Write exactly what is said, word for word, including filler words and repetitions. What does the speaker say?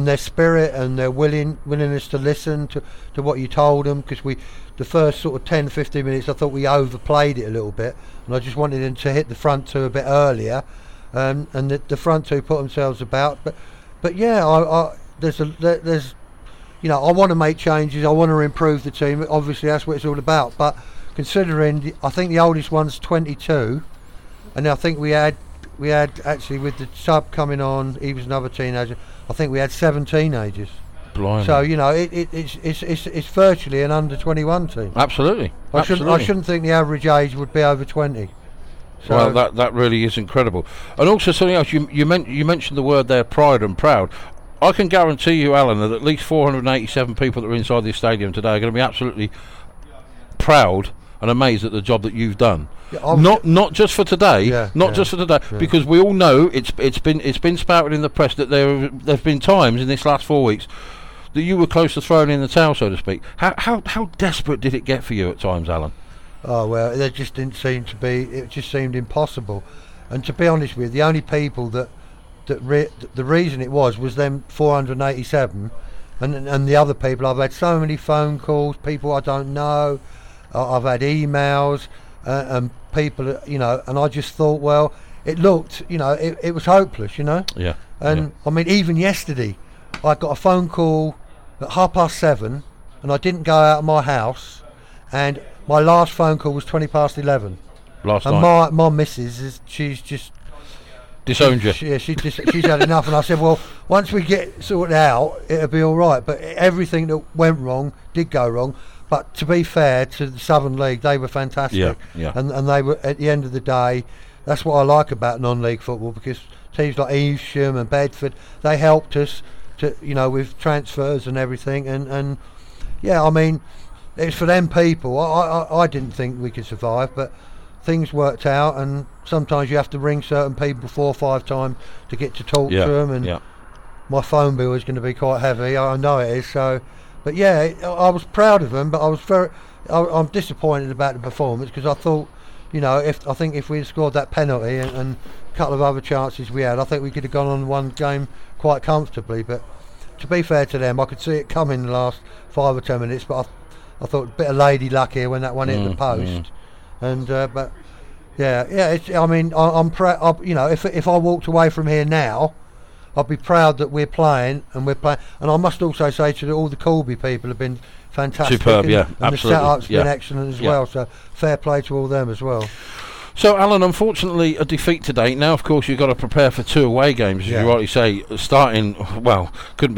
and their spirit and their willing willingness to listen to, to what you told them, because we the first sort of ten fifteen minutes I thought we overplayed it a little bit, and I just wanted them to hit the front two a bit earlier, um, and the, the front two put themselves about. But but yeah, I, I, there's a there, there's you know I want to make changes, I want to improve the team. Obviously that's what it's all about. But considering the, I think the oldest one's twenty-two, and I think we had we had actually with the sub coming on, he was another teenager. I think we had seven teenagers. Blimey. So you know, it, it, it's, it's it's it's virtually an under twenty-one team. Absolutely. I shouldn't I shouldn't think the average age would be over twenty. So well, that that really is incredible. And also something else, you you, meant, you mentioned the word there, pride and proud. I can guarantee you, Alan, that at least four hundred eighty-seven people that are inside this stadium today are going to be absolutely proud and amazed at the job that you've done. Yeah, not not just for today, yeah, not yeah, just for today, yeah. because we all know it's it's been it's been spouted in the press that there there've been times in this last four weeks that you were close to throwing in the towel, so to speak. How how how desperate did it get for you at times, Alan? Oh well, there just didn't seem to be. It just seemed impossible. And to be honest with you, the only people that that re- the reason it was was them four hundred eighty-seven, and and the other people. I've had so many phone calls, people I don't know. I've had emails uh, and people, you know, and I just thought, well, it looked, you know, it, it was hopeless, you know. Yeah. And yeah. I mean, even yesterday, I got a phone call at half past seven, and I didn't go out of my house, and my last phone call was twenty past eleven. Last and night. And my my missus is she's just disowned you. She, yeah, she just she's had enough, and I said, well, once we get sorted out, it'll be all right. But everything that went wrong did go wrong. But to be fair to the Southern League, they were fantastic. Yeah, yeah. And and they were, at the end of the day, that's what I like about non-league football, because teams like Evesham and Bedford, they helped us to, you know, with transfers and everything. And, and yeah, I mean, it's for them people. I, I I didn't think we could survive, but things worked out. And sometimes you have to ring certain people four or five times to get to talk yeah, to them. And yeah. my phone bill is going to be quite heavy. I know it is. So. But yeah, I was proud of them, but I was very, I, I'm disappointed about the performance, because I thought, you know, if I think if we had scored that penalty and, and a couple of other chances we had, I think we could have gone on one game quite comfortably. But to be fair to them, I could see it coming the last five or ten minutes, but I, I thought a bit of lady luck here when that one hit mm, the post. Mm. And uh, but yeah, yeah, it's, I mean, I, I'm proud. You know, if if I walked away from here now, I'd be proud that we're playing, and we're playing. And I must also say to the, all the Corby people have been fantastic. Superb, and, yeah, and absolutely. the setup's yeah. been excellent as yeah. well. So fair play to all them as well. So, Alan, unfortunately, a defeat today. Now, of course, you've got to prepare for two away games, as yeah. you rightly say, starting, well, couldn't be